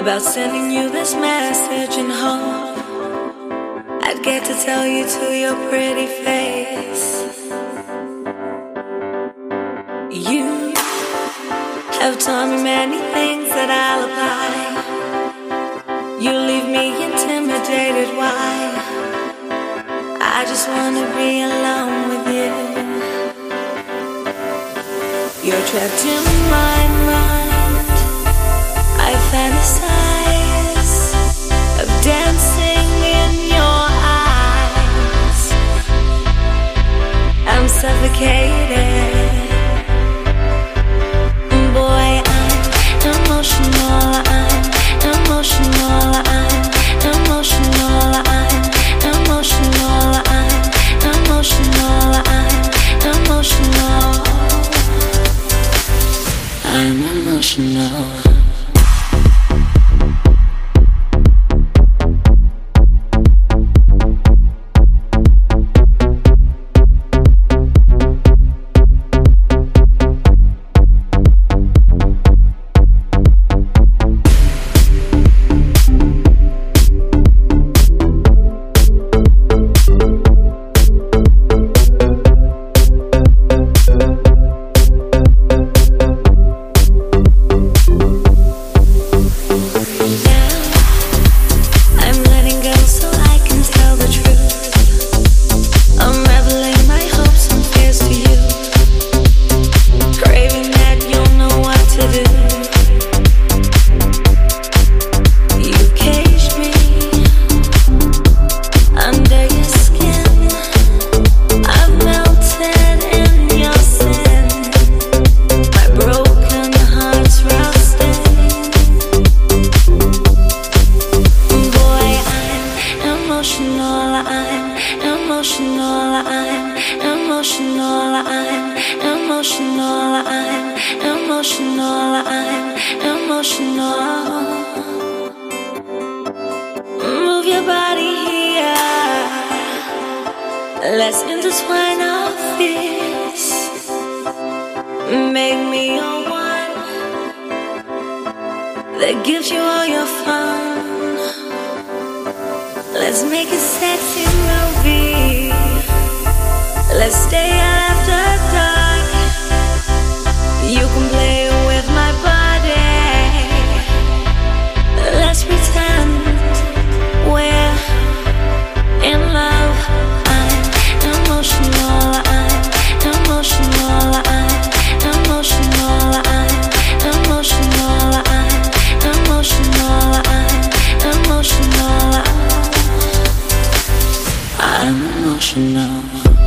about sending you this message and hope I'd get to tell you to your pretty face. You have taught me many things that I'll apply. You leave me intimidated, why? I just wanna be alone with you. You're trapped in my mind. I fantasize of dancing in your eyes. I'm suffocated. Boy, I'm emotional. I'm emotional. I'm emotional. I'm emotional. I'm emotional. I'm emotional. I'm emotional. Move your body here. Let's intertwine our fears. Make me your one that gives you all your fun. Let's make a sexy movie. Let's stay out after dark. You can play with my body. Let's pretend we're in love. I'm emotional. I'm emotional. I'm emotional. I'm emotional. I'm emotional. I'm emotional. I'm emotional.